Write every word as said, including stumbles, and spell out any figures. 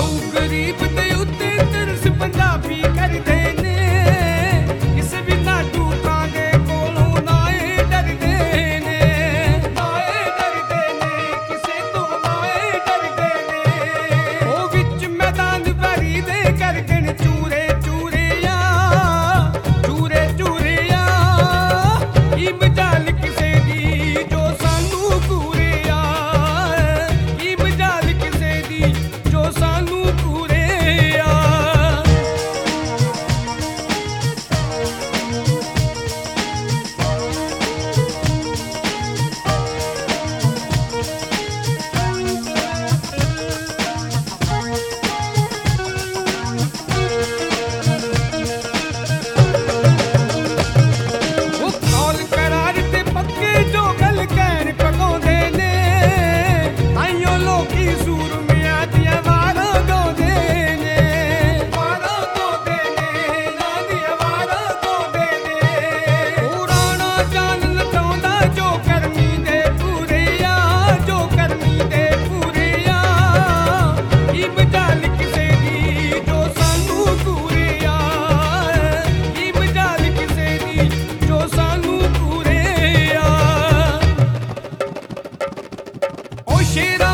ਗਰੀਬ ਦੇ ਉੱਤੇ ਤਰਸ ਪੰਜਾਬੀ ਕਰਦੇ ਨੇ ਕਿਸੇ ਵੀ ਨਾਟੂ ਕਾਂ ਦੇ ਕੋਲੋਂ ਨਾ ਇਹ ਡਰਦੇ ਨੇ ਨਾ ਇਹ ਡਰਦੇ ਨੇ ਕਿਸੇ ਤੋਂ ਨਾ ਇਹ ਡਰਦੇ ਨੇ ਉਹ ਵਿੱਚ ਮੈਦਾਨ ਵਰੀ ਦੇ ਕਰਕੇ ਨੇ ਚੂਰੇ ਚੂਰਿਆ ਚੂਰੇ ਚੂਰਿਆ ਕੀ ਮਜਾਲ ਕਿਸੇ ਦੀ ਜੋ ਸਾਨੂੰ ਪੂਰਿਆ ਕੀ ਮਜਾਲ ਕਿਸੇ ਦੀ ਜੋ ਸਾਨੂੰ ਪੂਰਿਆ ਉਹ ਕੌਲ ਕਰਾਰ ਤੇ ਪੱਕੇ ਜੋ ਗੱਲ ਕਹਿਣ ਪਕਾਉਂਦੇ ਨੇ ਤਾਈਓ ਲੋਕੀ ਸੂਰਮਿਆਂ ਦੀਆਂ ਵਾਰਾਂ ਗਾਉਂਦੇ ਨੇ ਵਾਰਾਂ ਗਾਉਂਦੇ ਨੇ ਨਾਂ ਦੀਆਂ ਵਾਰਾਂ ਗਾਉਂਦੇ ਨੇ ਉਹ ਰਾਣਾ ਜਾਨ ਲਟਾਉਂਦਾ ਜੋ ਕਰਮੀ ਦੇ ਪੂਰਿਆ ਜੋ ਕਰਮੀ ਦੇ ਪੂਰਿਆ ਕੀ ਮਜਾਲ ਕਿਸੇ ਦੀ ਜੋ ਸਾਨੂੰ ਪੂਰਿਆ ਕੀ ਮਜਾਲ ਕਿਸੇ ਦੀ ਜੋ ਸਾਨੂੰ ਪੂਰਿਆ ਉਹ ਸ਼ੇਰਾ